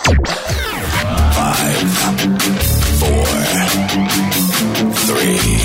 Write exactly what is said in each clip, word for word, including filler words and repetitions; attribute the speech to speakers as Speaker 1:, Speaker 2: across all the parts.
Speaker 1: Five, four, three,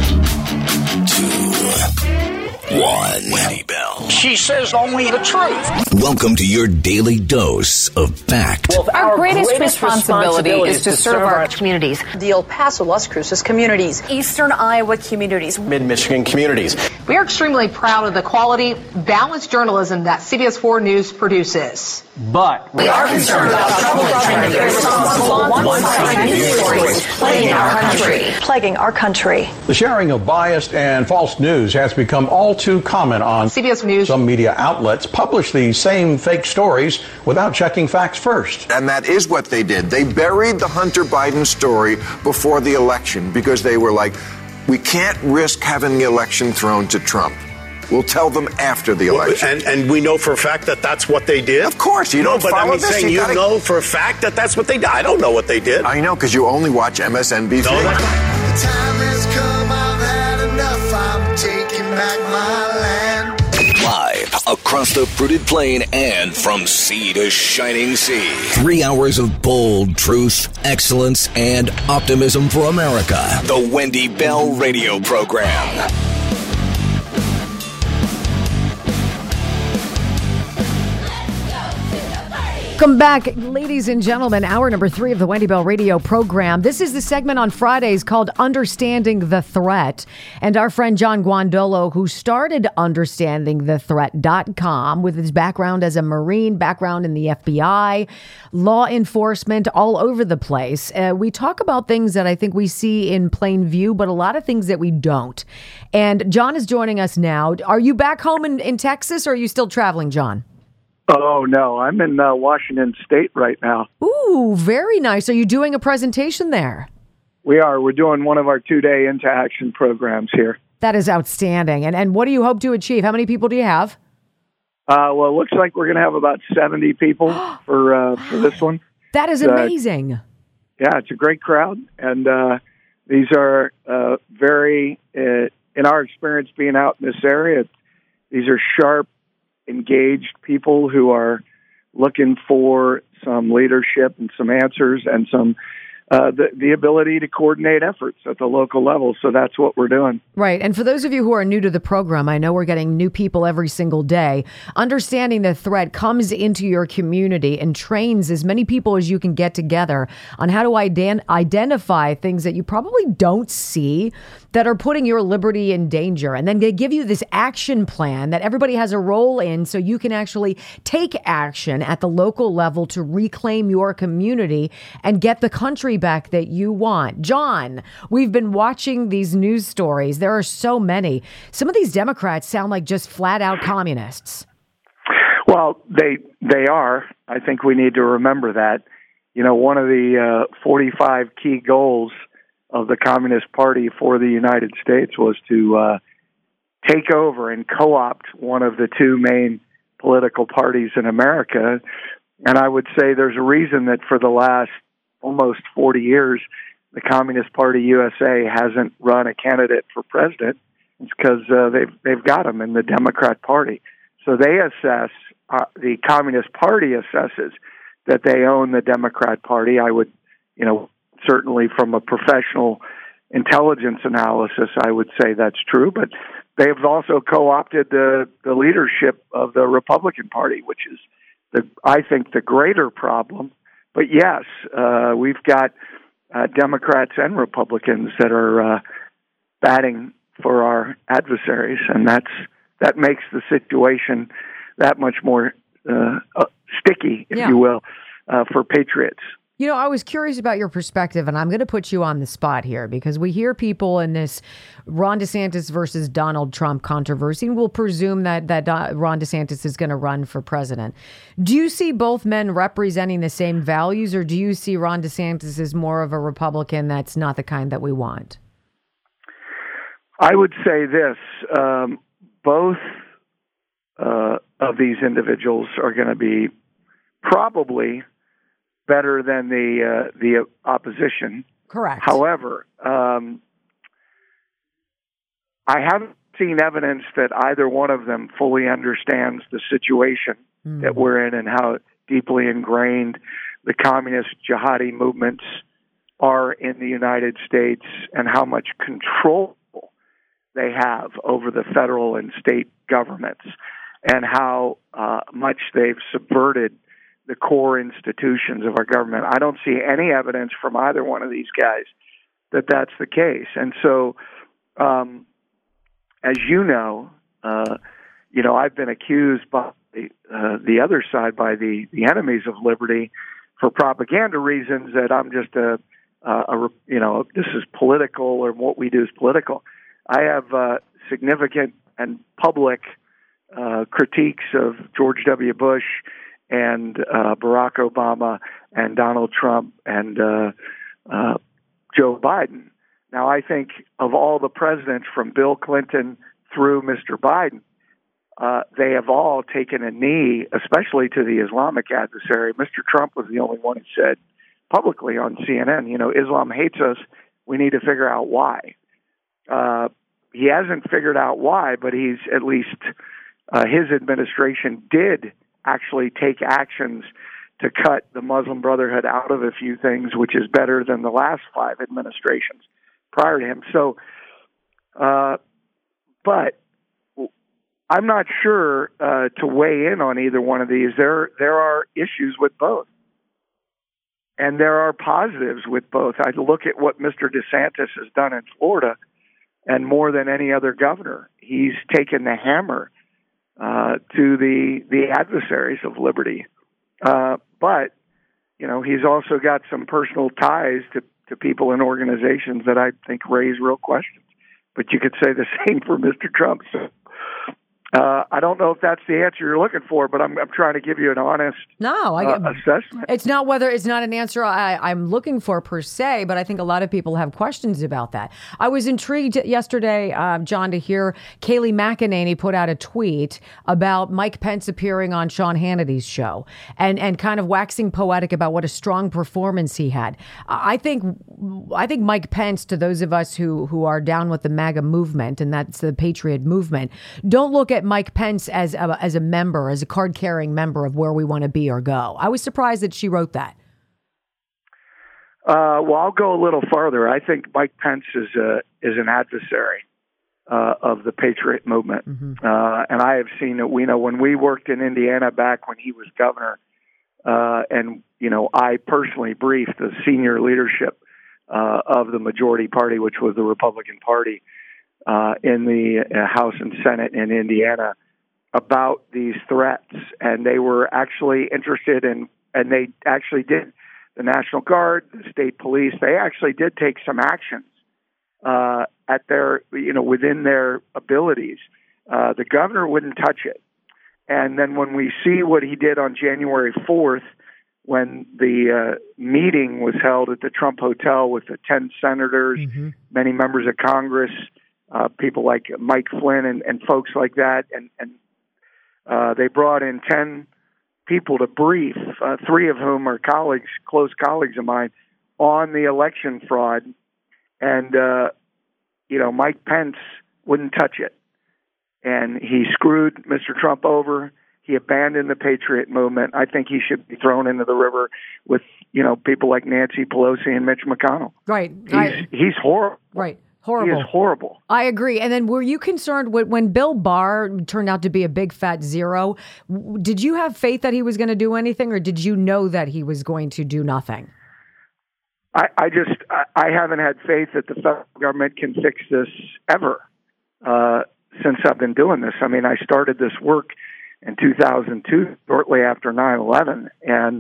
Speaker 1: two, one. Wendy Bell.
Speaker 2: She says only the truth.
Speaker 1: Welcome to your daily dose of fact.
Speaker 3: Well, our, our greatest, greatest responsibility, responsibility is to, to serve, serve our, our communities.
Speaker 4: The El Paso, Las Cruces communities.
Speaker 5: Eastern Iowa communities.
Speaker 6: Mid-Michigan communities.
Speaker 7: We are extremely proud of the quality, balanced journalism that C B S four News produces.
Speaker 6: But
Speaker 5: we are concerned about troubling, irresponsible, one-sided news stories plaguing our country. Plaguing our country.
Speaker 8: The sharing of biased and false news has become all too common on
Speaker 7: C B S News.
Speaker 8: Some media outlets publish these same fake stories without checking facts first.
Speaker 9: And that is what they did. They buried the Hunter Biden story before the election because they were like, we can't risk having the election thrown to Trump. We'll tell them after the election.
Speaker 10: And, and we know for a fact that that's what they did?
Speaker 9: Of course. You
Speaker 10: no,
Speaker 9: don't
Speaker 10: but
Speaker 9: follow
Speaker 10: I'm
Speaker 9: this.
Speaker 10: saying you, you know for a fact that that's what they did. I don't know what they did.
Speaker 9: I know, because you only watch M S N B C.
Speaker 10: No, that's
Speaker 11: the time has come, I've had enough. I'm taking back my land.
Speaker 1: Live across the fruited plain and from sea to shining sea. Three hours of bold truth, excellence, and optimism for America. The Wendy Bell Radio Program.
Speaker 12: Welcome back, ladies and gentlemen. Hour number three of the Wendy Bell Radio Program. This is the segment on Fridays called Understanding the Threat. And our friend John Guandolo, who started understanding the threat dot com with his background as a Marine, background in the F B I, law enforcement, all over the place. Uh, we talk about things that I think we see in plain view, but a lot of things that we don't. And John is joining us now. Are you back home in, in Texas, or are you still traveling, John?
Speaker 13: Oh, no, I'm in uh, Washington State right now.
Speaker 12: Ooh, very nice. Are you doing a presentation there?
Speaker 13: We are. We're doing one of our two-day Into Action programs here.
Speaker 12: That is outstanding. And and what do you hope to achieve? How many people do you have?
Speaker 13: Uh, well, it looks like we're going to have about seventy people for uh, for this one.
Speaker 12: That is amazing.
Speaker 13: Uh, yeah, it's a great crowd. And uh, these are uh, very, uh, in our experience being out in this area, these are sharp, engaged people who are looking for some leadership and some answers and some uh, the, the ability to coordinate efforts at the local level. So that's what we're doing.
Speaker 12: Right. And for those of you who are new to the program, I know we're getting new people every single day. Understanding the threat comes into your community and trains as many people as you can get together on how to ident- identify things that you probably don't see that are putting your liberty in danger. And then they give you this action plan that everybody has a role in so you can actually take action at the local level to reclaim your community and get the country back that you want. John, we've been watching these news stories. There are so many. Some of these Democrats sound like just flat out communists.
Speaker 13: Well, they they are. I think we need to remember that. You know, one of the uh, forty-five key goals of the Communist Party for the United States was to uh, take over and co-opt one of the two main political parties in America. And I would say there's a reason that for the last almost forty years, the Communist Party U S A hasn't run a candidate for president. It's because uh, they've they've got them in the Democrat Party. So they assess, uh, the Communist Party assesses that they own the Democrat Party. I would, you know, certainly from a professional intelligence analysis, I would say that's true. But they've also co-opted the, the leadership of the Republican Party, which is, the I think, the greater problem. But yes, uh, we've got uh, Democrats and Republicans that are uh, batting for our adversaries, and that's that makes the situation that much more uh, uh, sticky, if
Speaker 12: yeah.
Speaker 13: you will, uh, for patriots.
Speaker 12: You know, I was curious about your perspective, and I'm going to put you on the spot here because we hear people in this Ron DeSantis versus Donald Trump controversy, and we'll presume that, that Ron DeSantis is going to run for president. Do you see both men representing the same values, or do you see Ron DeSantis as more of a Republican that's not the kind that we want?
Speaker 13: I would say this. Um, both uh, of these individuals are going to be probably better than the uh, the opposition.
Speaker 12: Correct.
Speaker 13: However, um, I haven't seen evidence that either one of them fully understands the situation mm. that we're in and how deeply ingrained the communist jihadi movements are in the United States and how much control they have over the federal and state governments, and how uh, much they've subverted the core institutions of our government. I don't see any evidence from either one of these guys that that's the case. And so, um, as you know, uh, you know, I've been accused by uh, the other side, by the, the enemies of liberty, for propaganda reasons, that I'm just a, a, a you know, this is political, or what we do is political. I have uh, significant and public uh, critiques of George W. Bush and uh, Barack Obama and Donald Trump and uh, uh, Joe Biden. Now, I think of all the presidents from Bill Clinton through Mister Biden, uh, they have all taken a knee, especially to the Islamic adversary. Mister Trump was the only one who said publicly on C N N, you know, Islam hates us. We need to figure out why. Uh, he hasn't figured out why, but he's at least uh, his administration did actually take actions to cut the Muslim Brotherhood out of a few things, which is better than the last five administrations prior to him. So, uh, but I'm not sure uh, to weigh in on either one of these. There, there are issues with both, and there are positives with both. I look at what Mister DeSantis has done in Florida, and more than any other governor, he's taken the hammer uh, to the the adversaries of liberty. Uh, but, you know, he's also got some personal ties to, to people and organizations that I think raise real questions. But you could say the same for Mister Trump. So uh, I don't know if that's the answer you're looking for, but I'm, I'm trying to give you an honest
Speaker 12: no, I,
Speaker 13: uh, assessment.
Speaker 12: It's not whether it's not an answer I, I'm looking for per se, but I think a lot of people have questions about that. I was intrigued yesterday, uh, John, to hear Kayleigh McEnany put out a tweet about Mike Pence appearing on Sean Hannity's show and, and kind of waxing poetic about what a strong performance he had. I think I think Mike Pence, to those of us who, who are down with the MAGA movement, and that's the Patriot movement, don't look at Mike Pence as a, as a member, as a card-carrying member of where we want to be or go. I was surprised that she wrote that.
Speaker 13: Uh, well, I'll go a little farther. I think Mike Pence is a, is an adversary uh, of the Patriot movement. Mm-hmm. Uh, and I have seen it. We know when we worked in Indiana back when he was governor, uh, and, you know, I personally briefed the senior leadership uh, of the majority party, which was the Republican Party, uh, in the uh, House and Senate in Indiana, about these threats. And they were actually interested in, and they actually did, the National Guard, the state police, they actually did take some actions uh, at their, you know, within their abilities. Uh, the governor wouldn't touch it. And then when we see what he did on January fourth, when the uh, meeting was held at the Trump Hotel with the ten senators, mm-hmm. many members of Congress, uh, people like Mike Flynn and, and folks like that, and, and uh, they brought in ten people to brief, uh, three of whom are colleagues, close colleagues of mine, on the election fraud. And, uh, you know, Mike Pence wouldn't touch it. And he screwed Mister Trump over. He abandoned the Patriot movement. I think he should be thrown into the river with, you know, people like Nancy Pelosi and Mitch McConnell.
Speaker 12: Right.
Speaker 13: He's,
Speaker 12: I,
Speaker 13: he's horrible.
Speaker 12: Right. Horrible.
Speaker 13: He is horrible.
Speaker 12: I agree. And then were you concerned when, when Bill Barr turned out to be a big fat zero? Did you have faith that he was going to do anything, or did you know that he was going to do nothing?
Speaker 13: I, I just, I, I haven't had faith that the federal government can fix this ever uh, since I've been doing this. I mean, I started this work in two thousand two, shortly after nine eleven. And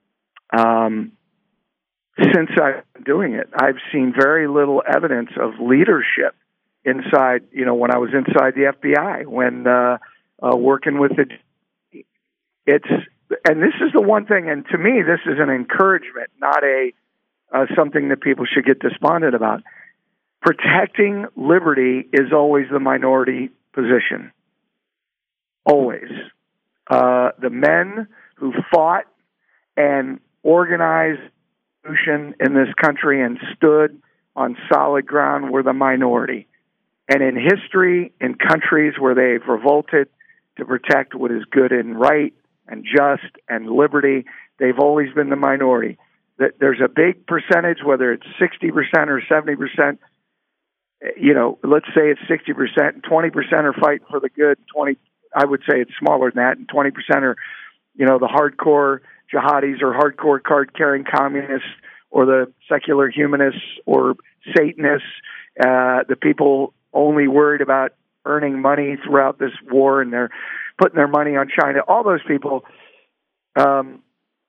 Speaker 13: um, since I've been doing it, I've seen very little evidence of leadership inside, you know, when I was inside the F B I, when uh, uh, working with the, it's, and this is the one thing, and to me, this is an encouragement, not a, uh, something that people should get despondent about. Protecting liberty is always the minority position. Always. Uh, the men who fought and organized in this country and stood on solid ground were the minority. And in history, in countries where they've revolted to protect what is good and right and just and liberty, They've always been the minority. That there's a big percentage, whether it's sixty percent or seventy percent. You know, let's say it's sixty percent, and twenty percent are fighting for the good. twenty, I would say it's smaller than that, and twenty percent are, you know, the hardcore jihadis or hardcore card-carrying communists or the secular humanists or Satanists, uh, the people only worried about earning money throughout this war, and they're putting their money on China. All those people, um,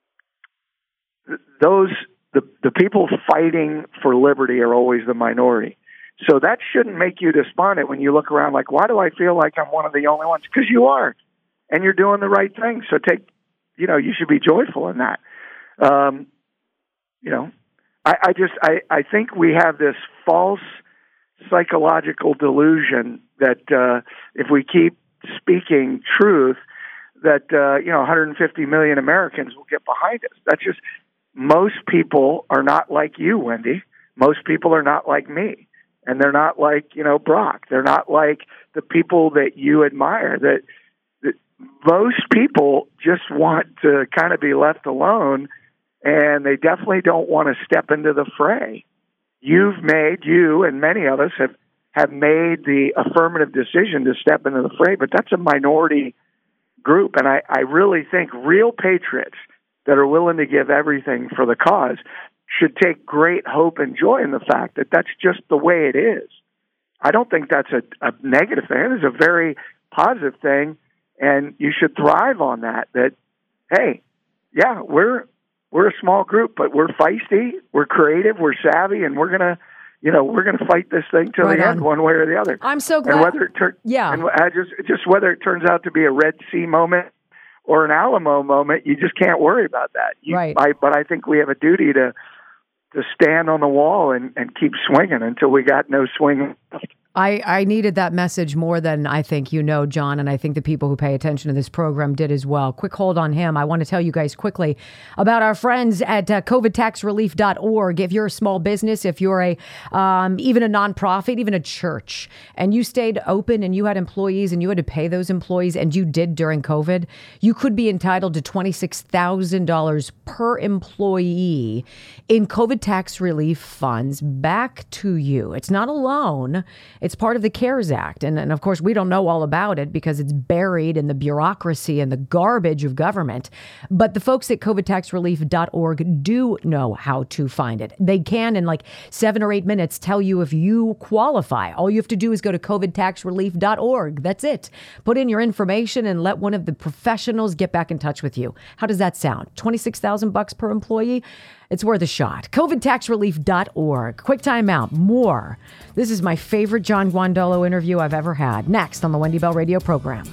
Speaker 13: th- those the the people fighting for liberty are always the minority. So that shouldn't make you despondent when you look around like, why do I feel like I'm one of the only ones? Because you are, and you're doing the right thing. So take, you know, you should be joyful in that. Um, you know, I, I just, I, I think we have this false psychological delusion that uh, if we keep speaking truth, that, uh, you know, one hundred fifty million Americans will get behind us. That's just, most people are not like you, Wendy. Most people are not like me. And they're not like, you know, Brock. They're not like the people that you admire. That, that most people just want to kind of be left alone, and they definitely don't want to step into the fray. You've made, you and many of us have, have made the affirmative decision to step into the fray, but that's a minority group. And I, I really think real patriots that are willing to give everything for the cause should take great hope and joy in the fact that that's just the way it is. I don't think that's a, a negative thing. It's a very positive thing, and you should thrive on that, that, hey, yeah, we're we're a small group, but we're feisty, we're creative, we're savvy, and we're going to, you know, we're going to fight this thing till right the on. end, one way or the other.
Speaker 12: I'm so glad.
Speaker 13: And whether it tur-
Speaker 12: yeah.
Speaker 13: and I just, just whether it turns out to be a Red Sea moment or an Alamo moment, you just can't worry about that. You,
Speaker 12: right.
Speaker 13: I, but I think we have a duty to to stand on the wall and, and keep swinging until we got no swing left.
Speaker 12: I, I needed that message more than I think you know, John, and I think the people who pay attention to this program did as well. Quick hold on him. I want to tell you guys quickly about our friends at uh, covid tax relief dot org. If you're a small business, if you're a um, even a nonprofit, even a church, and you stayed open and you had employees and you had to pay those employees, and you did during COVID, you could be entitled to twenty-six thousand dollars per employee in COVID tax relief funds back to you. It's not a loan. It's part of the CARES Act. And, and of course, we don't know all about it because it's buried in the bureaucracy and the garbage of government. But the folks at covid tax relief dot org do know how to find it. They can, in like seven or eight minutes, tell you if you qualify. All you have to do is go to covid tax relief dot org. That's it. Put in your information and let one of the professionals get back in touch with you. How does that sound? twenty-six thousand bucks per employee? It's worth a shot. covid tax relief dot org. Quick time out. More. This is my favorite John Guandolo interview I've ever had. Next on the Wendy Bell Radio program.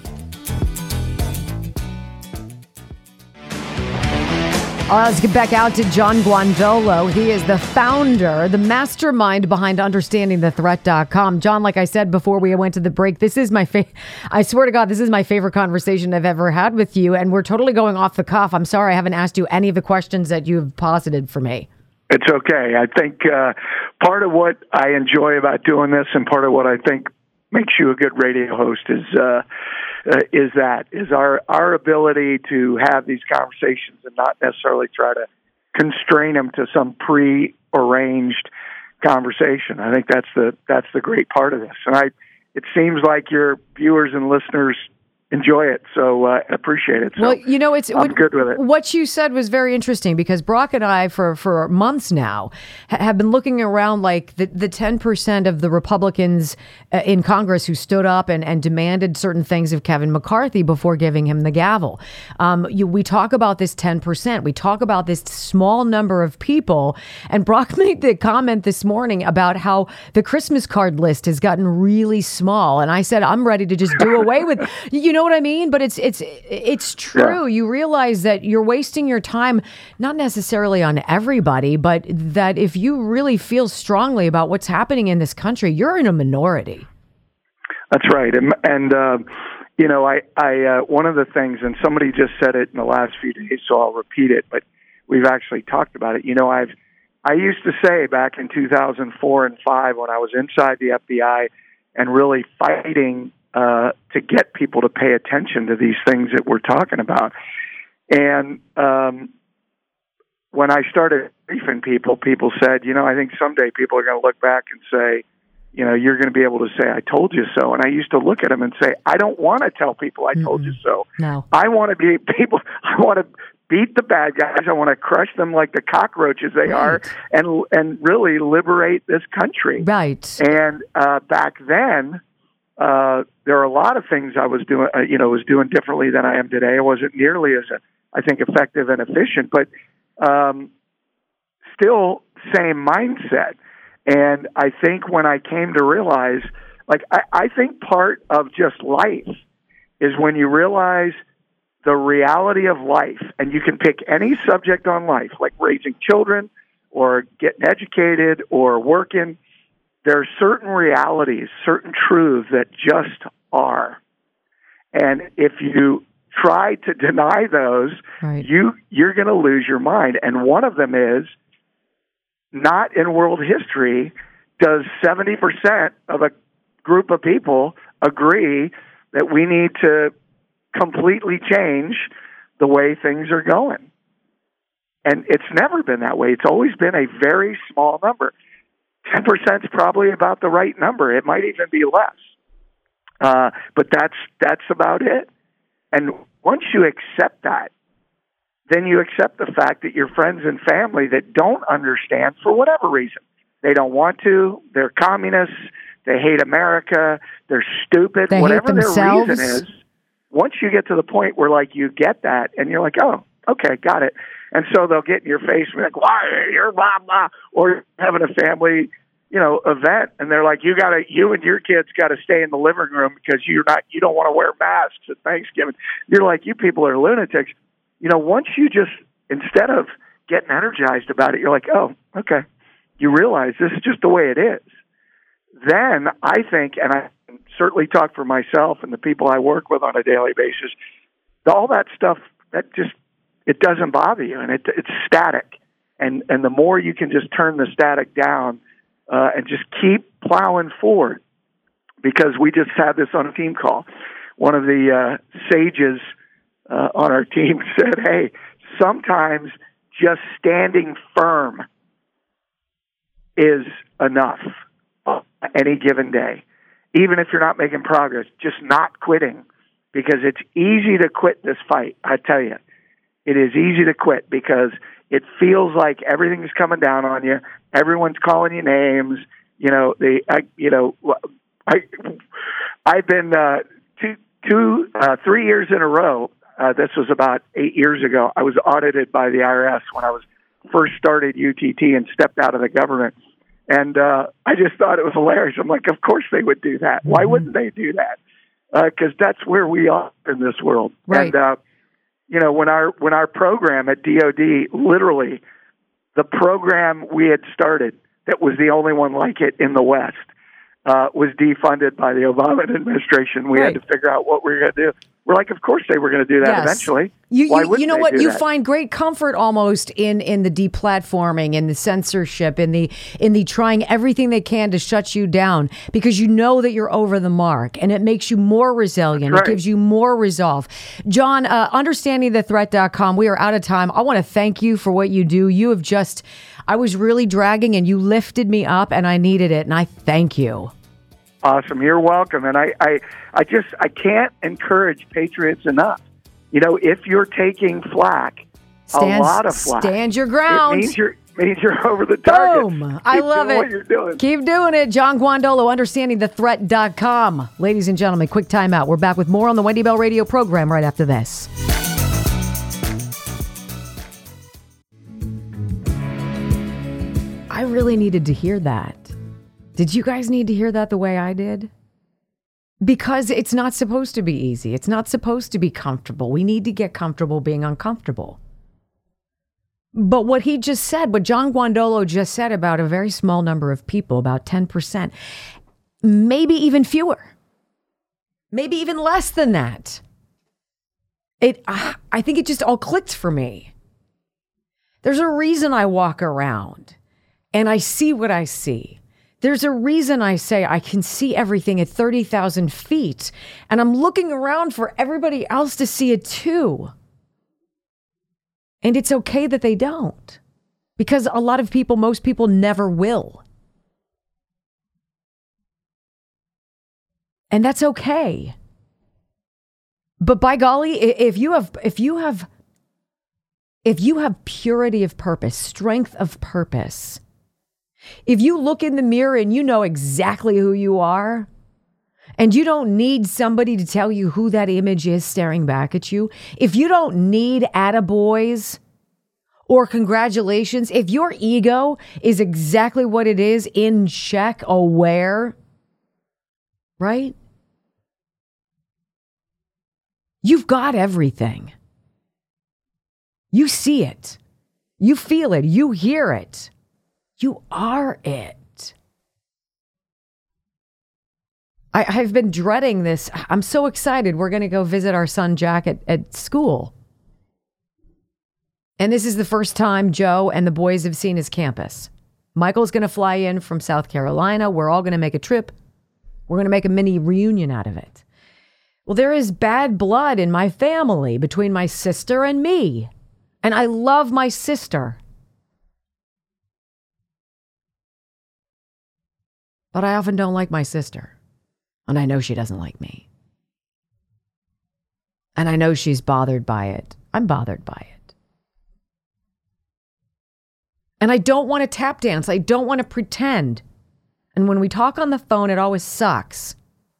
Speaker 12: All right, let's get back out to John Guandolo. He is the founder, the mastermind behind understanding the threat dot com. John, like I said before we went to the break, this is my fa- I swear to God, this is my favorite conversation I've ever had with you. And we're totally going off the cuff. I'm sorry I haven't asked you any of the questions that you've posited for me.
Speaker 13: It's okay. I think uh, part of what I enjoy about doing this and part of what I think makes you a good radio host is uh, uh, is that, is our, our ability to have these conversations and not necessarily try to constrain them to some pre-arranged conversation. I think that's the that's the great part of this. And I, it seems like your viewers and listeners enjoy it, so uh, I appreciate it. So
Speaker 12: well, you know, it's
Speaker 13: I'm
Speaker 12: what,
Speaker 13: good with it.
Speaker 12: What you said was very interesting because Brock and I, for, for months now, ha- have been looking around like the, the ten percent of the Republicans uh, in Congress who stood up and, and demanded certain things of Kevin McCarthy before giving him the gavel. Um, you, we talk about this ten percent. We talk about this small number of people. And Brock made the comment this morning about how the Christmas card list has gotten really small. And I said, I'm ready to just do away with, you know, know what I mean? But it's it's it's true. Yeah. You realize that you're wasting your time, not necessarily on everybody, but that if you really feel strongly about what's happening in this country, you're in a minority.
Speaker 13: That's right. And, and uh, you know, I, I uh, one of the things, and somebody just said it in the last few days, so I'll repeat it, but we've actually talked about it. You know, I've I used to say back in two thousand four and five when I was inside the F B I and really fighting Uh, to get people to pay attention to these things that we're talking about. And um, when I started briefing people, people said, you know, I think someday people are going to look back and say, you know, you're going to be able to say, I told you so. And I used to look at them and say, I don't want to tell people I told mm-hmm. you so.
Speaker 12: No.
Speaker 13: I want to be people, I want to beat the bad guys. I want to crush them like the cockroaches they right. are and and really liberate this country.
Speaker 12: Right.
Speaker 13: And uh, back then, uh, there are a lot of things I was doing, uh, you know, was doing differently than I am today. I wasn't nearly as, uh, I think, effective and efficient, but um, still same mindset. And I think when I came to realize, like, I, I think part of just life is when you realize the reality of life, and you can pick any subject on life, like raising children or getting educated or working. There are certain realities, certain truths that just are. And if you try to deny those, right. you, you're going to lose your mind. And one of them is, not in world history does seventy percent of a group of people agree that we need to completely change the way things are going. And it's never been that way. It's always been a very small number. ten percent is probably about the right number. It might even be less. Uh, but that's that's about it. And once you accept that, then you accept the fact that your friends and family that don't understand for whatever reason, they don't want to, they're communists, they hate America, they're stupid,
Speaker 12: they
Speaker 13: whatever
Speaker 12: hate
Speaker 13: their reason is, once you get to the point where, like, you get that, and you're like, oh, okay, got it. And so they'll get in your face and be like, why, you're blah, blah, or you're having a family, you know, event, and they're like, you gotta, you and your kids got to stay in the living room because you're not, you don't want to wear masks at Thanksgiving. You're like, you people are lunatics. You know, once you just, instead of getting energized about it, you're like, oh, okay. You realize this is just the way it is. Then I think, and I certainly talk for myself and the people I work with on a daily basis, all that stuff, that just, it doesn't bother you, and it, it's static. And, and the more you can just turn the static down uh, and just keep plowing forward, because we just had this on a team call. One of the uh, sages Uh, on our team said, hey, sometimes just standing firm is enough on any given day. Even if you're not making progress, just not quitting, because it's easy to quit this fight. I tell you, it is easy to quit because it feels like everything's coming down on you. Everyone's calling you names. You know, the, I, you know, I, I've been uh, two, two, uh, three years in a row. Uh, this was about eight years ago. I was audited by the I R S when I was first started U T T and stepped out of the government. And uh, I just thought it was hilarious. I'm like, of course they would do that. Why wouldn't they do that? Because uh, that's where we are in this world.
Speaker 12: Right.
Speaker 13: And, uh, you know, when our when our program at D O D, literally, the program we had started that was the only one like it in the West, uh, was defunded by the Obama administration. We right. had to figure out what we were going to do. We're like, of course they were going to do that
Speaker 12: yes.
Speaker 13: eventually.
Speaker 12: You,
Speaker 13: Why
Speaker 12: you,
Speaker 13: wouldn't
Speaker 12: you know
Speaker 13: they
Speaker 12: what?
Speaker 13: do
Speaker 12: You
Speaker 13: that?
Speaker 12: find great comfort almost in, in the deplatforming, in the censorship, in the in the trying everything they can to shut you down, because you know that you're over the mark, and it makes you more resilient.
Speaker 13: Right.
Speaker 12: It gives you more resolve. John, uh, understanding the threat dot com, we are out of time. I want to thank you for what you do. You have just, I was really dragging, and you lifted me up, and I needed it, and I thank you.
Speaker 13: Awesome. You're welcome. And I, I, I just, I can't encourage patriots enough. You know, if you're taking flack,
Speaker 12: Stand,
Speaker 13: a lot of flack.
Speaker 12: Stand your ground.
Speaker 13: It means you're, means you're over the target.
Speaker 12: Boom.
Speaker 13: Keep
Speaker 12: I love
Speaker 13: doing
Speaker 12: it.
Speaker 13: What you're doing.
Speaker 12: Keep doing it. John Guandolo, understanding the threat dot com. Ladies and gentlemen, quick timeout. We're back with more on the Wendy Bell Radio program right after this. I really needed to hear that. Did you guys need to hear that the way I did? Because it's not supposed to be easy. It's not supposed to be comfortable. We need to get comfortable being uncomfortable. But what he just said, what John Guandolo just said about a very small number of people, about ten percent, maybe even fewer, maybe even less than that. It, uh, I think it just all clicked for me. There's a reason I walk around and I see what I see. There's a reason I say I can see everything at thirty thousand feet, and I'm looking around for everybody else to see it too. And it's okay that they don't. Because a lot of people, most people never will. And that's okay. But by golly, if you have, if you have, if you have purity of purpose, strength of purpose, if you look in the mirror and you know exactly who you are, and you don't need somebody to tell you who that image is staring back at you, if you don't need attaboys or congratulations, if your ego is exactly what it is, in check, aware, right? You've got everything. You see it. You feel it. You hear it. You are it. I, I've been dreading this. I'm so excited. We're going to go visit our son Jack at, at school. And this is the first time Joe and the boys have seen his campus. Michael's going to fly in from South Carolina. We're all going to make a trip. We're going to make a mini reunion out of it. Well, there is bad blood in my family between my sister and me. And I love my sister. But I often don't like my sister. And I know she doesn't like me. And I know she's bothered by it. I'm bothered by it. And I don't want to tap dance. I don't want to pretend. And when we talk on the phone, it always sucks.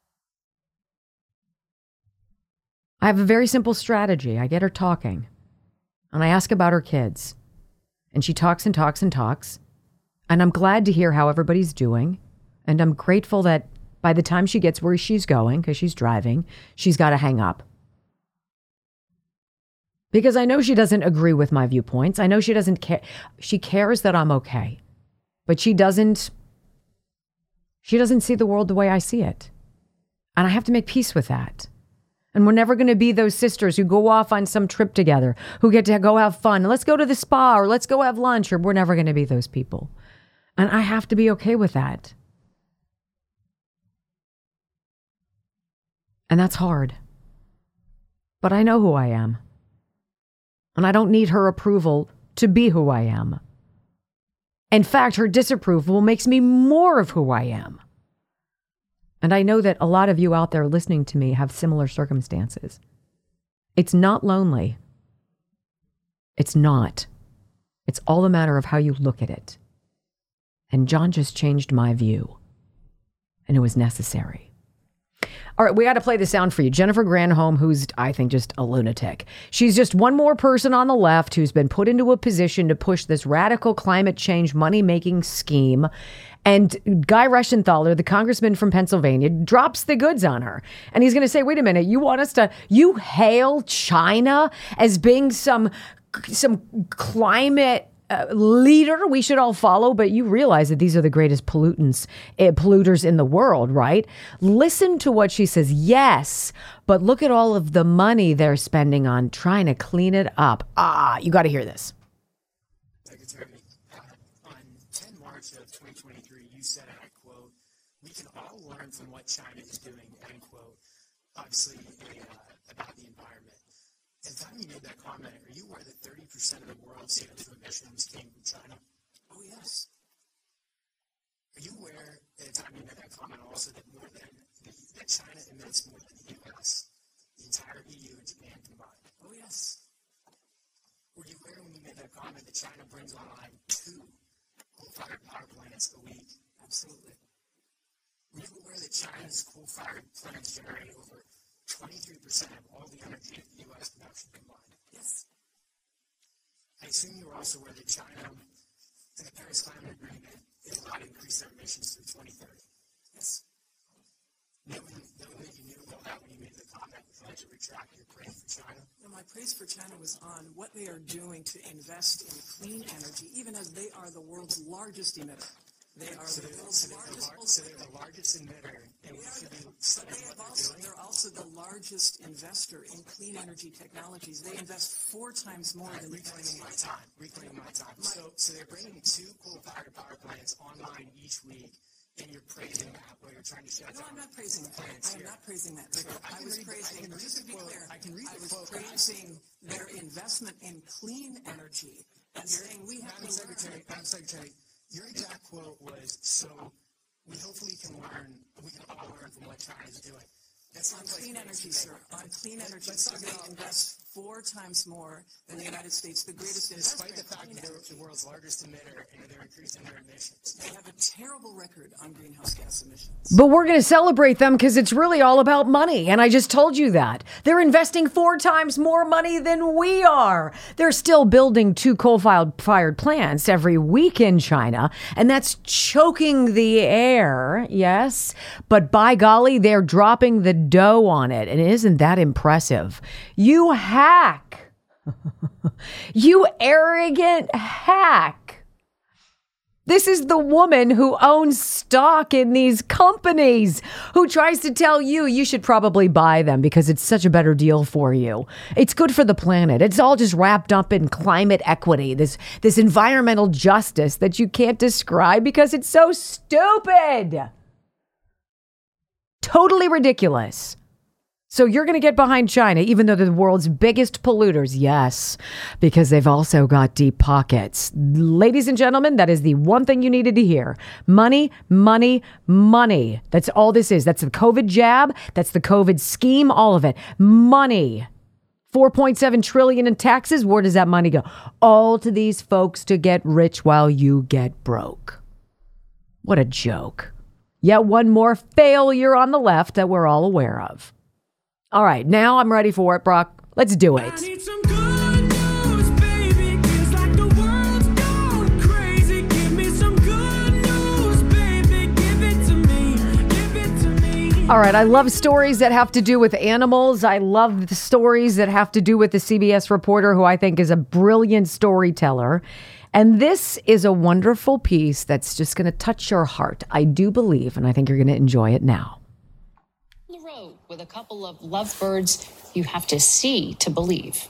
Speaker 12: I have a very simple strategy. I get her talking. And I ask about her kids. And she talks and talks and talks. And I'm glad to hear how everybody's doing. And I'm grateful that by the time she gets where she's going, because she's driving, she's got to hang up. Because I know she doesn't agree with my viewpoints. I know she doesn't care. She cares that I'm okay. But she doesn't, she doesn't see the world the way I see it. And I have to make peace with that. And we're never going to be those sisters who go off on some trip together, who get to go have fun. Let's go to the spa or let's go have lunch, or we're never going to be those people. And I have to be okay with that. And that's hard. But I know who I am. And I don't need her approval to be who I am. In fact, her disapproval makes me more of who I am. And I know that a lot of you out there listening to me have similar circumstances. It's not lonely. It's not. It's all a matter of how you look at it. And John just changed my view. And it was necessary. All right, we got to play the sound for you. Jennifer Granholm, who's, I think, just a lunatic. She's just one more person on the left who's been put into a position to push this radical climate change money-making scheme. And Guy Reschenthaler, the congressman from Pennsylvania, drops the goods on her. And he's going to say, wait a minute, you want us to, you hail China as being some, some climate Uh, leader we should all follow, but you realize that these are the greatest pollutants, uh, polluters in the world, right? Listen to what she says. Yes, but look at all of the money they're spending on trying to clean it up. Ah, you got to hear this.
Speaker 6: Secretary, uh, on the tenth of March of twenty twenty-three, you said, and I quote, "We can all learn from what China is doing," end quote, obviously uh, about the environment. At the time you made that comment, are you aware that thirty percent of the world's C O two emissions came from China? Oh, yes. Are you aware at the time you made that comment also that more than the, that China emits more than the U S, the entire E U and Japan combined? Oh, yes. Were you aware when you made that comment that China brings online two coal-fired power plants a week? Absolutely. Were you aware that China's coal-fired plants generate over twenty-three percent of all the energy of the U S production combined? Yes. I assume you were also aware that China, in the Paris Climate Agreement, is allowed to increase their emissions through twenty thirty. Yes. Knowing, knowing that you knew all that when you made the comment, would you like to retract your praise for China?
Speaker 14: No, my praise for China was on what they are doing to invest in clean energy, even as they are the world's largest emitter. They are
Speaker 6: so
Speaker 14: the
Speaker 6: they're,
Speaker 14: world's
Speaker 6: so they're
Speaker 14: largest.
Speaker 6: The lar- so they're the largest emitter, and we should be studying what they're
Speaker 14: also,
Speaker 6: doing.
Speaker 14: They're also the largest investor in clean energy technologies. They invest four times more than
Speaker 6: reclaiming my time. Reclaiming my time. So, so they're bringing two coal-fired power plants online each week, and you're praising that while you're trying to shut
Speaker 14: no,
Speaker 6: down.
Speaker 14: No, I'm not praising that. I am not praising that.
Speaker 6: So I,
Speaker 14: I was
Speaker 6: read,
Speaker 14: praising.
Speaker 6: I
Speaker 14: Just to be
Speaker 6: quote,
Speaker 14: clear,
Speaker 6: I can read
Speaker 14: I
Speaker 6: the
Speaker 14: was
Speaker 6: quote.
Speaker 14: praising their investment in clean energy.
Speaker 6: And saying we have Madam Secretary, Madam Secretary, your exact quote was, so we hopefully can learn, we can all learn from what China is doing.
Speaker 14: That's on clean energy, sir. On clean energy, so they invest four times more than the United States, the greatest
Speaker 6: Despite the
Speaker 14: investment.
Speaker 6: fact that they're the world's largest emitter and they're increasing their emissions.
Speaker 14: They have a terrible record on greenhouse gas emissions.
Speaker 12: But we're going to celebrate them because it's really all about money. And I just told you that. They're investing four times more money than we are. They're still building two coal-fired plants every week in China. And that's choking the air, yes. But by golly, they're dropping the dough on it. And isn't that impressive? You hack. You arrogant hack. This is the woman who owns stock in these companies who tries to tell you you should probably buy them because it's such a better deal for you. It's good for the planet. It's all just wrapped up in climate equity, this this environmental justice that you can't describe because it's so stupid. Totally ridiculous. So you're going to get behind China, even though they're the world's biggest polluters. Yes, because they've also got deep pockets. Ladies and gentlemen, that is the one thing you needed to hear. Money, money, money. That's all this is. That's the COVID jab. That's the COVID scheme. All of it. Money. four point seven trillion dollars in taxes. Where does that money go? All to these folks to get rich while you get broke. What a joke. Yet one more failure on the left that we're all aware of. All right, now I'm ready for it, Brock. Let's do it.
Speaker 11: I need some good news, baby. Feels like the world's gone crazy. Give me some good news, baby. Give it to me. Give it to me.
Speaker 12: All right, I love stories that have to do with animals. I love the stories that have to do with the C B S reporter, who I think is a brilliant storyteller. And this is a wonderful piece that's just going to touch your heart. I do believe, and I think you're going to enjoy it now.
Speaker 15: With a couple of lovebirds you have to see to believe.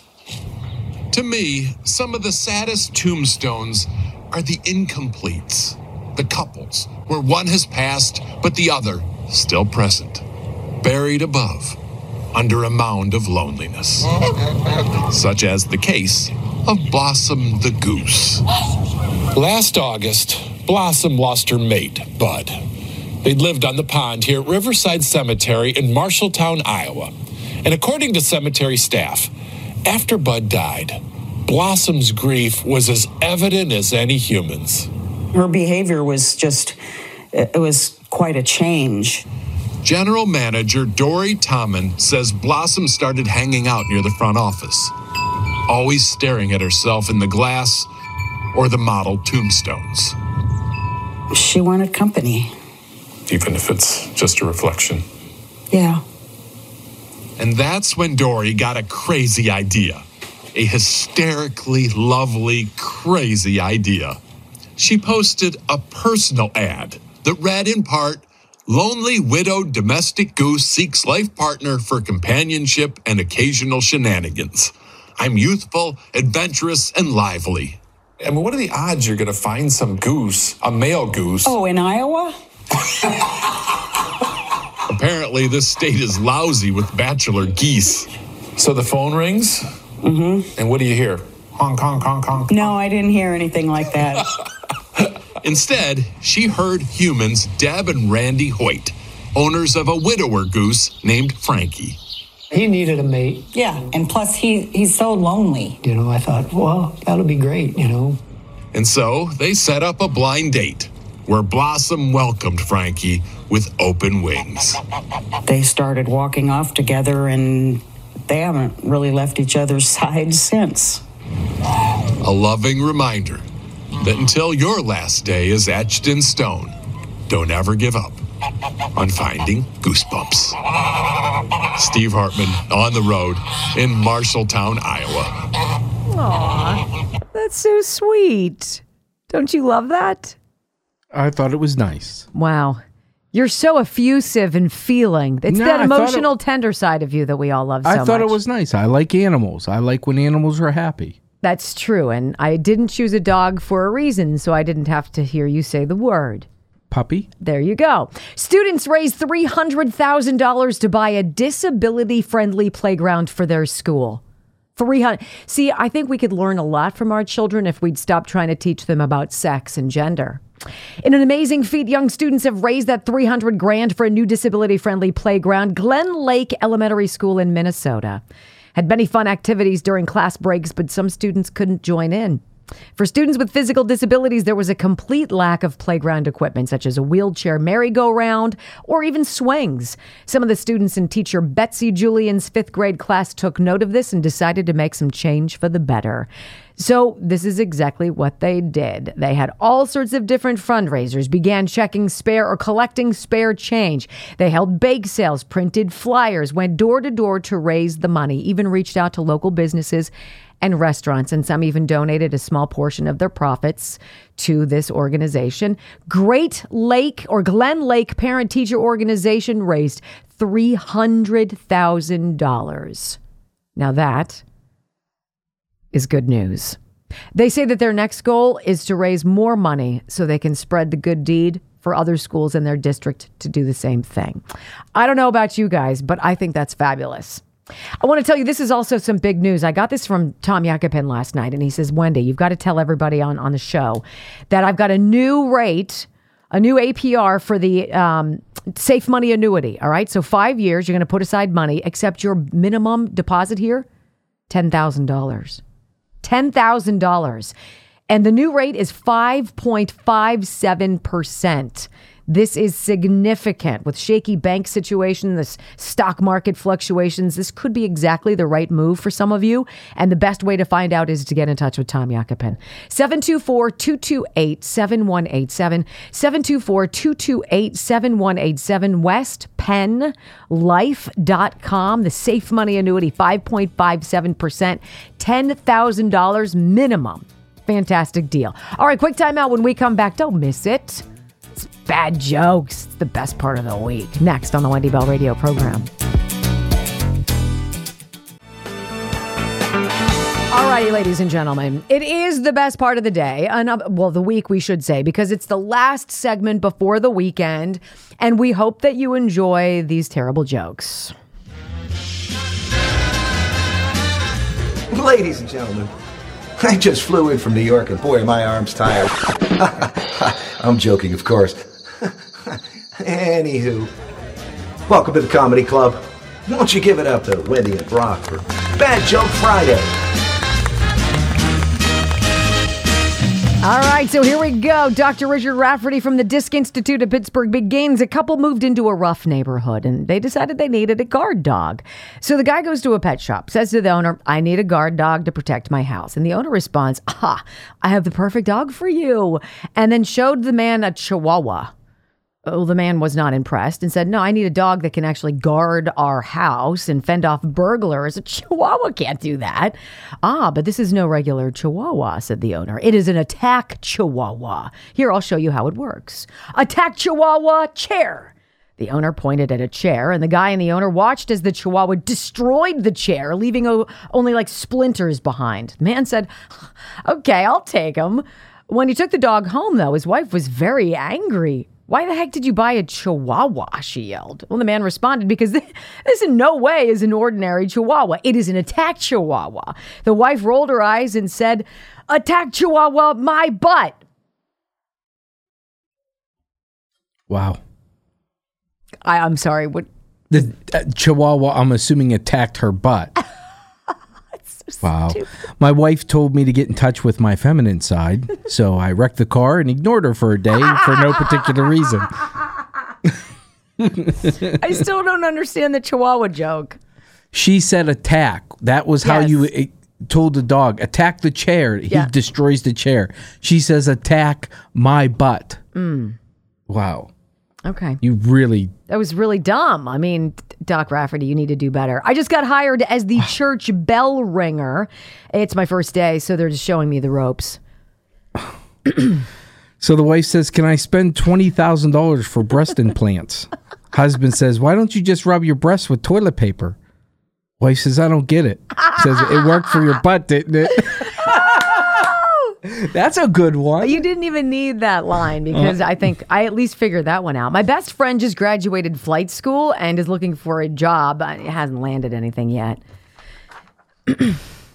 Speaker 16: To me, some of the saddest tombstones are the incompletes, the couples where one has passed but the other still present, buried above under a mound of loneliness, such as the case of Blossom the goose.
Speaker 17: Last August, Blossom lost her mate, Bud. They'd lived on the pond here at Riverside Cemetery in Marshalltown, Iowa. And according to cemetery staff, after Bud died, Blossom's grief was as evident as any human's.
Speaker 18: Her behavior was just, it was quite a change.
Speaker 16: General Manager Dory Tommen says Blossom started hanging out near the front office, always staring at herself in the glass or the model tombstones.
Speaker 18: She wanted company.
Speaker 17: Even if it's just a reflection.
Speaker 18: Yeah.
Speaker 16: And that's when Dory got a crazy idea. A hysterically lovely, crazy idea. She posted a personal ad that read in part, "Lonely widowed domestic goose seeks life partner for companionship and occasional shenanigans. I'm youthful, adventurous, and lively."
Speaker 17: I mean, what are the odds you're going to find some goose, a male goose?
Speaker 18: Oh, in Iowa?
Speaker 16: Apparently, this state is lousy with bachelor geese.
Speaker 17: So the phone rings?
Speaker 18: Mm-hmm.
Speaker 17: And what do you hear? Honk, honk, honk, honk.
Speaker 18: No, I didn't hear anything like that.
Speaker 16: Instead, she heard humans Deb and Randy Hoyt, owners of a widower goose named Frankie.
Speaker 19: He needed a mate.
Speaker 18: Yeah, and plus he he's so lonely.
Speaker 19: You know, I thought, well, that'll be great, you know.
Speaker 16: And so they set up a blind date where Blossom welcomed Frankie with open wings.
Speaker 18: They started walking off together, and they haven't really left each other's sides since.
Speaker 16: A loving reminder that until your last day is etched in stone, don't ever give up on finding goosebumps. Steve Hartman on the road in Marshalltown, Iowa.
Speaker 12: Aw, that's so sweet. Don't you love that?
Speaker 20: I thought it was nice.
Speaker 12: Wow. You're so effusive and feeling. It's
Speaker 20: No,
Speaker 12: that
Speaker 20: I thought
Speaker 12: emotional,
Speaker 20: it-
Speaker 12: tender side of you that we all love so
Speaker 20: I
Speaker 12: much.
Speaker 20: thought it was nice. I like animals. I like when animals are happy.
Speaker 12: That's true. And I didn't choose a dog for a reason, so I didn't have to hear you say the word.
Speaker 20: Puppy.
Speaker 12: There you go. Students raised three hundred thousand dollars to buy a disability-friendly playground for their school. three hundred. See, I think we could learn a lot from our children if we'd stop trying to teach them about sex and gender. In an amazing feat, young students have raised that three hundred grand for a new disability-friendly playground. Glen Lake Elementary School in Minnesota had many fun activities during class breaks, but some students couldn't join in. For students with physical disabilities, there was a complete lack of playground equipment, such as a wheelchair merry-go-round or even swings. Some of the students in teacher Betsy Julian's fifth grade class took note of this and decided to make some change for the better. So this is exactly what they did. They had all sorts of different fundraisers, began checking spare or collecting spare change. They held bake sales, printed flyers, went door to door to raise the money, even reached out to local businesses and restaurants, and some even donated a small portion of their profits to this organization. Great Lake or Glen Lake Parent Teacher Organization raised three hundred thousand dollars. Now that is good news. They say that their next goal is to raise more money so they can spread the good deed for other schools in their district to do the same thing. I don't know about you guys, but I think that's fabulous. I want to tell you, this is also some big news. I got this from Tom Yakupin last night, and he says, Wendy, you've got to tell everybody on, on the show that I've got a new rate, a new A P R for the um, Safe Money Annuity. All right. So five years, you're going to put aside money, except your minimum deposit here, ten thousand dollars. ten thousand dollars. And the new rate is five point five seven percent. This is significant. With shaky bank situation, this stock market fluctuations, this could be exactly the right move for some of you. And the best way to find out is to get in touch with Tom Yakupin. seven two four, two two eight, seven one eight seven. seven two four, two two eight, seven one eight seven. west penn life dot com. The Safe Money Annuity, five point five seven percent. ten thousand dollars minimum. Fantastic deal. All right, quick timeout. When we come back, don't miss it. It's bad jokes. It's the best part of the week. Next on the Wendy Bell Radio program. All righty, ladies and gentlemen. It is the best part of the day. Another, well, the week, we should say, because it's the last segment before the weekend. And we hope that you enjoy these terrible jokes.
Speaker 21: Ladies and gentlemen, I just flew in from New York, and boy, are my arms tired. I'm joking, of course. Anywho, welcome to the Comedy Club. Won't you give it up to Wendy and Brock for Bad Joke Friday?
Speaker 12: All right, so here we go. Doctor Richard Rafferty from the Disc Institute of Pittsburgh begins. A couple moved into a rough neighborhood, and they decided they needed a guard dog. So the guy goes to a pet shop, says to the owner, I need a guard dog to protect my house. And the owner responds, ah, I have the perfect dog for you. And then showed the man a Chihuahua. Oh, the man was not impressed and said, no, I need a dog that can actually guard our house and fend off burglars. A Chihuahua can't do that. Ah, but this is no regular Chihuahua, said the owner. It is an attack Chihuahua. Here, I'll show you how it works. Attack Chihuahua chair. The owner pointed at a chair, and the guy and the owner watched as the Chihuahua destroyed the chair, leaving o- only like splinters behind. The man said, okay, I'll take him. When he took the dog home, though, his wife was very angry. Why the heck did you buy a Chihuahua? She yelled. Well, the man responded, because this in no way is an ordinary Chihuahua. It is an attack Chihuahua. The wife rolled her eyes and said, attack Chihuahua my butt.
Speaker 20: Wow.
Speaker 12: I, I'm sorry. What?
Speaker 20: The uh, Chihuahua, I'm assuming, attacked her butt. So wow. Stupid. My wife told me to get in touch with my feminine side, so I wrecked the car and ignored her for a day for no particular reason.
Speaker 12: I still don't understand the Chihuahua joke.
Speaker 20: She said attack. That was how yes. you uh, told the dog, attack the chair. He yeah. destroys the chair. She says attack my butt.
Speaker 12: Mm.
Speaker 20: Wow.
Speaker 12: Okay.
Speaker 20: You really...
Speaker 12: That was really dumb. I mean, Doc Rafferty, you need to do better. I just got hired as the church bell ringer. It's my first day, so they're just showing me the ropes.
Speaker 20: So the wife says, can I spend twenty thousand dollars for breast implants? Husband says, why don't you just rub your breasts with toilet paper? Wife says, I don't get it. Says, it worked for your butt, didn't it? That's a good one.
Speaker 12: You didn't even need that line, because uh, I think I at least figured that one out. My best friend just graduated flight school and is looking for a job. It hasn't landed anything yet.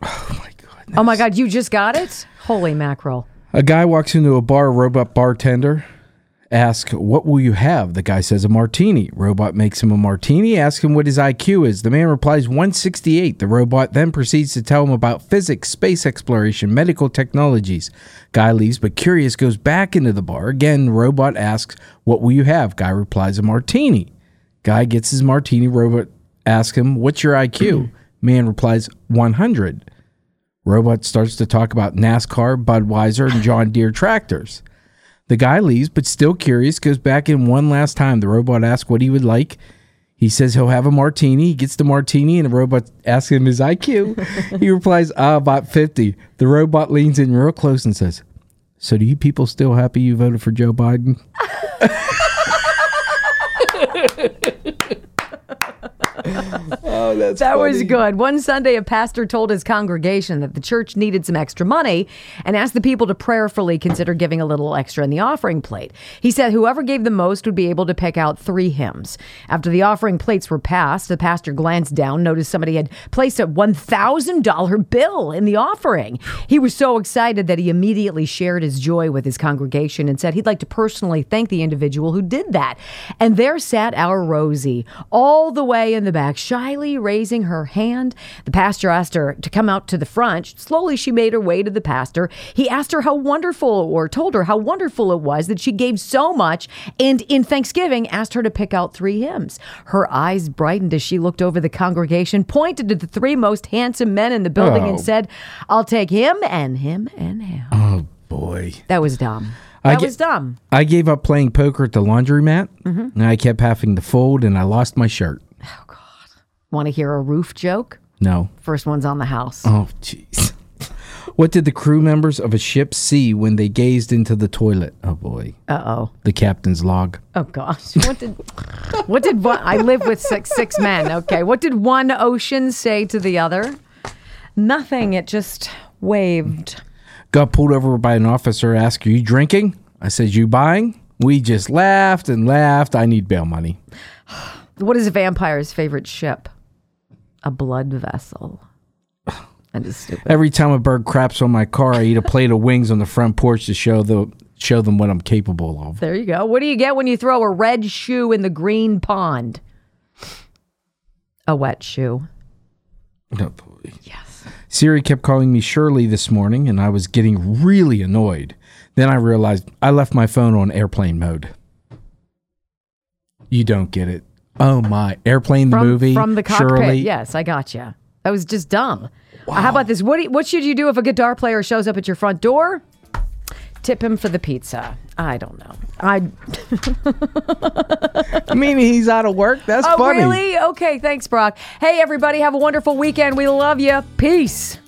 Speaker 12: Oh my God, you just got it? Holy mackerel.
Speaker 20: A guy walks into a bar, robot bartender asks, "What will you have?" The guy says, "A martini." Robot makes him a martini, asks him what his I Q is. The man replies, one sixty-eight. The robot then proceeds to tell him about physics, space exploration, medical technologies. Guy leaves, but curious goes back into the bar. Again, robot asks, "What will you have?" Guy replies, "A martini." Guy gets his martini. Robot asks him, "What's your I Q?" Man replies, one hundred. Robot starts to talk about NASCAR, Budweiser, and John Deere tractors. The guy leaves, but still curious, goes back in one last time. The robot asks what he would like. He says he'll have a martini. He gets the martini, and the robot asks him his I Q. He replies, ah, about fifty. The robot leans in real close and says, "So do you people still happy you voted for Joe Biden?"
Speaker 12: Oh, that's that funny. Was good. One Sunday, a pastor told his congregation that the church needed some extra money and asked the people to prayerfully consider giving a little extra in the offering plate. He said whoever gave the most would be able to pick out three hymns. After the offering plates were passed, the pastor glanced down, noticed somebody had placed a one thousand dollars bill in the offering. He was so excited that he immediately shared his joy with his congregation and said he'd like to personally thank the individual who did that. And there sat our Rosie, all the way in the back, shyly raising her hand. The pastor asked her to come out to the front. Slowly, she made her way to the pastor. He asked her how wonderful, or told her how wonderful it was that she gave so much, and in thanksgiving, asked her to pick out three hymns. Her eyes brightened as she looked over the congregation, pointed to the three most handsome men in the building,
Speaker 20: Oh.
Speaker 12: and said, "I'll take him and him and him."
Speaker 20: Oh, boy.
Speaker 12: That was dumb.
Speaker 20: I
Speaker 12: That
Speaker 20: ge-
Speaker 12: was dumb.
Speaker 20: I gave up playing poker at the laundromat,
Speaker 12: Mhm.
Speaker 20: and I kept having to fold, and I lost my shirt.
Speaker 12: Want to hear a roof joke?
Speaker 20: No.
Speaker 12: First one's on the house.
Speaker 20: Oh, jeez. What did the crew members of a ship see when they gazed into the toilet? Oh, boy.
Speaker 12: Uh-oh.
Speaker 20: The captain's log.
Speaker 12: Oh, gosh. What did what did one, I live with six, six men. Okay. What did one ocean say to the other? Nothing. It just waved.
Speaker 20: Got pulled over by an officer, asked, "Are you drinking?" I said, "You buying?" We just laughed and laughed. I need bail money.
Speaker 12: What is a vampire's favorite ship? A blood vessel. That is stupid.
Speaker 20: Every time a bird craps on my car, I eat a plate of wings on the front porch to show the show them what I'm capable of.
Speaker 12: There you go. What do you get when you throw a red shoe in the green pond? A wet shoe.
Speaker 20: Oh, boy. Yes. Siri kept calling me Shirley this morning, and I was getting really annoyed. Then I realized I left my phone on airplane mode. You don't get it. Oh, my. Airplane, the
Speaker 12: From,
Speaker 20: movie.
Speaker 12: from the cockpit.
Speaker 20: Shirley.
Speaker 12: Yes, I got you. That was just dumb. How about this? What do you, what should you do if a guitar player shows up at your front door? Tip him for the pizza. I don't know. I.
Speaker 20: I mean, he's out of work. That's
Speaker 12: oh,
Speaker 20: funny.
Speaker 12: really? Okay, thanks, Brock. Hey, everybody, have a wonderful weekend. We love you. Peace.